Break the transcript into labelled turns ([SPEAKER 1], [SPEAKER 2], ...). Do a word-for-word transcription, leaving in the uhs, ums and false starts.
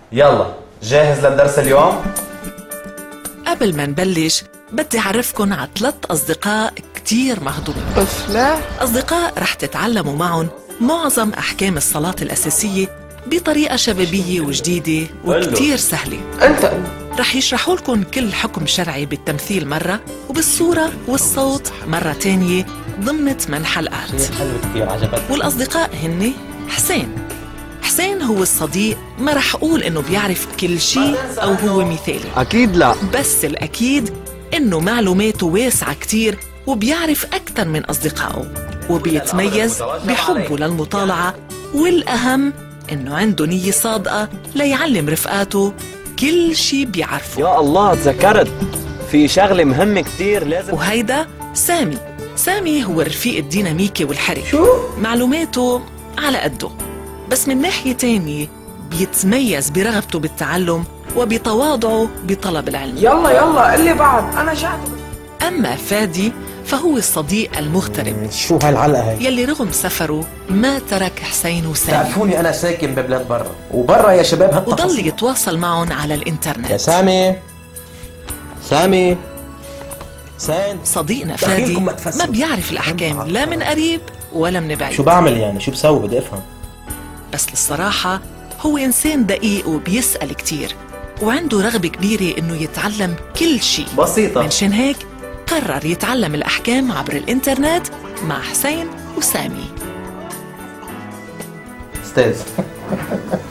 [SPEAKER 1] يلا جاهز للدرس اليوم؟
[SPEAKER 2] قبل ما نبلش بدي أعرفكن على ثلاث أصدقاء كتير مهضومين.
[SPEAKER 3] أف لا
[SPEAKER 2] أصدقاء رح تتعلموا معهم معظم أحكام الصلاة الأساسية بطريقة شبابية وجديدة وكتير سهلة.
[SPEAKER 3] أنت
[SPEAKER 2] رح يشرحوا لكم كل حكم شرعي بالتمثيل مرة وبالصورة والصوت مرة تانية ضمن ثمان حلقات.
[SPEAKER 1] حلو كتير عجبتني.
[SPEAKER 2] والأصدقاء هن حسين. حسين هو الصديق ما رح أقول إنه بيعرف كل شيء أو هو مثالي،
[SPEAKER 4] أكيد لا،
[SPEAKER 2] بس الأكيد إنه معلوماته واسعة كتير وبيعرف أكثر من أصدقائه وبيتميز بحبه للمطالعة، والأهم إنه عنده نية صادقة ليعلم رفقاته كل شي بيعرفه.
[SPEAKER 4] يا الله تذكرت في شغلة مهمة كتير لازم.
[SPEAKER 2] وهيدا سامي. سامي هو الرفيق الديناميكي والحرك،
[SPEAKER 3] شو؟
[SPEAKER 2] معلوماته على قده، بس من ناحية تانية بيتميز برغبته بالتعلم وبتواضعه بطلب العلم.
[SPEAKER 3] يلا يلا اللي بعد أنا جعت.
[SPEAKER 2] أما فادي فهو الصديق المغترب
[SPEAKER 5] شو هالعلقة هي؟
[SPEAKER 2] يلي رغم سفره ما ترك حسين وسامي،
[SPEAKER 5] تعرفوني أنا ساكن ببلاد برا، وبرا يا شباب هالتفاصيل.
[SPEAKER 2] وضل يتواصل معهم على الإنترنت.
[SPEAKER 5] يا سامي سامي سين
[SPEAKER 2] صديقنا فادي
[SPEAKER 5] دخيلكم ما
[SPEAKER 2] ما
[SPEAKER 5] تفسروا.
[SPEAKER 2] بيعرف الأحكام لا من قريب ولا من بعيد.
[SPEAKER 5] شو بعمل يعني؟ شو بسوي؟ بدي أفهم.
[SPEAKER 2] بس للصراحة هو إنسان دقيق وبيسأل كتير وعنده رغبة كبيرة إنه يتعلم كل شيء.
[SPEAKER 1] بسيطة.
[SPEAKER 2] منشان هيك قرر يتعلم الأحكام عبر الإنترنت مع حسين وسامي.
[SPEAKER 1] استاذ